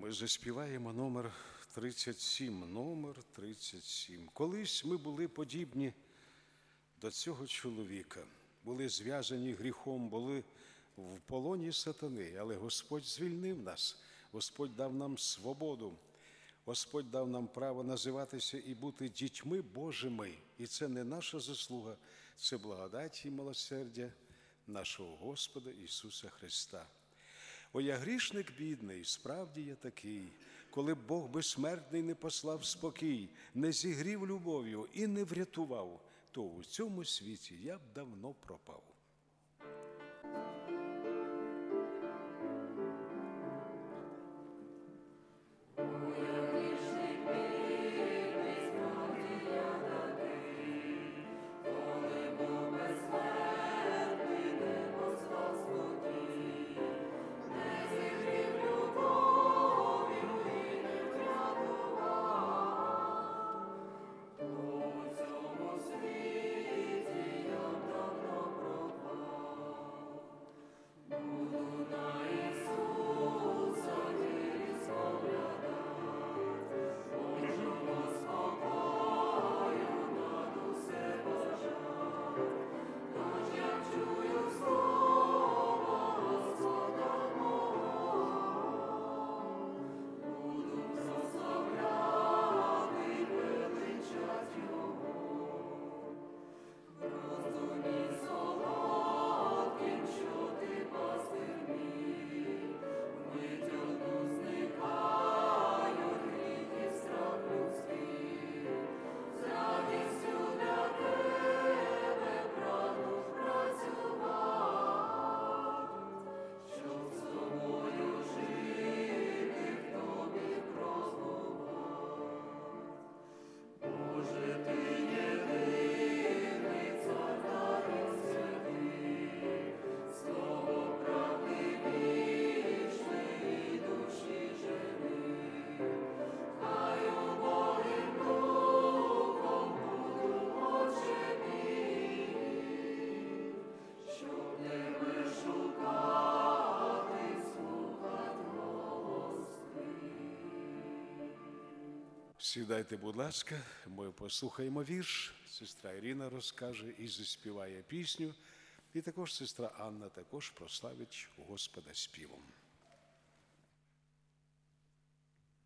Ми заспіваємо номер 37. Номер 37. Колись ми були подібні до цього чоловіка. Були зв'язані гріхом, були в полоні сатани. Але Господь звільнив нас. Господь дав нам свободу. Господь дав нам право називатися і бути дітьми Божими. І це не наша заслуга, це благодать і милосердя нашого Господа Ісуса Христа. О, я грішник бідний, справді я такий, коли б Бог безсмертний не послав спокій, не зігрів любов'ю і не врятував, то у цьому світі я б давно пропав. Сідайте, будь ласка, ми послухаємо вірш. Сестра Ірина розкаже і заспіває пісню. І також сестра Анна також прославить Господа співом.